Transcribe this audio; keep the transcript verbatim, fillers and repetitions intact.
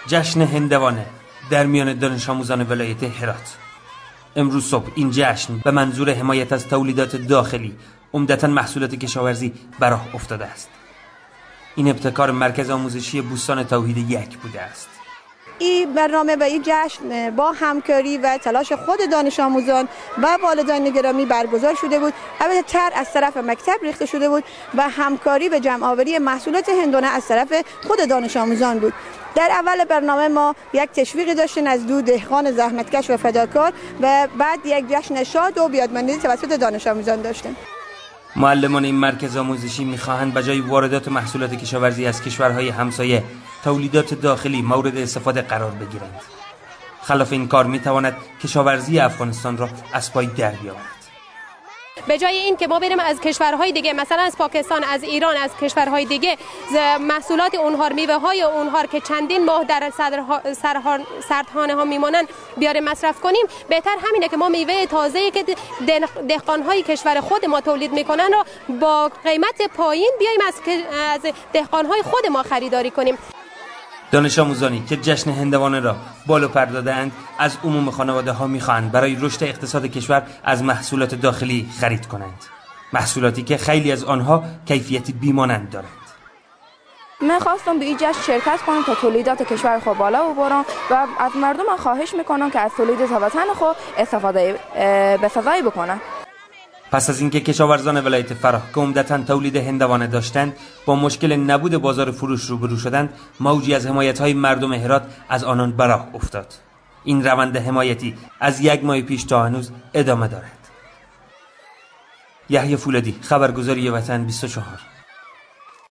جشن هندوانه در میان دانش آموزان ولایت هرات. امروز صبح این جشن به منظور حمایت از تولیدات داخلی، عمدتاً محصولات کشاورزی، به راه افتاده است. این ابتکار مرکز آموزشی بوستان توحید یک بوده است. این برنامه و این جشن با همکاری و تلاش خود دانش آموزان و والدین گرامی برگزار شده بود. البته تر از طرف مکتب ریخته شده بود و همکاری به جمع آوری محصولات هندونه از طرف خود دانش آموزان بود. در اول برنامه ما یک تشویقی داشتیم از دو دهقان زحمتکش و فداکار و بعد یک جشن شاد و بیادماندی توسط دانش آموزان داشتیم. معلمان این مرکز آموزشی می‌خواهند به جای واردات محصولات کشاورزی از کشورهای همسایه، تولیدات داخلی مورد استفاده قرار بگیرند. خلاف این کار می‌تواند کشاورزی افغانستان را از پای در بیاورد. به جای این که ما بریم از کشورهای دیگه، مثلا از پاکستان، از ایران، از کشورهای دیگه محصولات اونها، میوه‌های اونها که چندین ماه در سردخانه ها میمونن بیاریم مصرف کنیم، بهتر همینه که ما میوه تازه‌ای که دهقان‌های کشور خود ما تولید میکنن رو با قیمت پایین بیایم از از دهقان‌های خود ما خریداری کنیم. دانش آموزانی که جشن هندوانه را بالا پر داده‌اند از عموم خانواده ها می‌خواهند برای رشد اقتصاد کشور از محصولات داخلی خرید کنند، محصولاتی که خیلی از آنها کیفیتی بیمانند دارند. من خواستم به این جشن شرکت کنم تا تولیدات کشور خود بالا ببرم و از مردم خواهش میکنم که از تولیدات وطن خود استفاده بسزایی بکنن. پس از اینکه کشاورزان ولایت فراه که عمدتاً تولید هندوانه داشتند با مشکل نبود بازار فروش روبرو شدند، موجی از حمایت‌های مردم هرات از آنان به راه افتاد. این روند حمایتی از یک ماه پیش تا هنوز ادامه دارد. یحیی فولادی، خبرگزاری وطن بیست و چهار.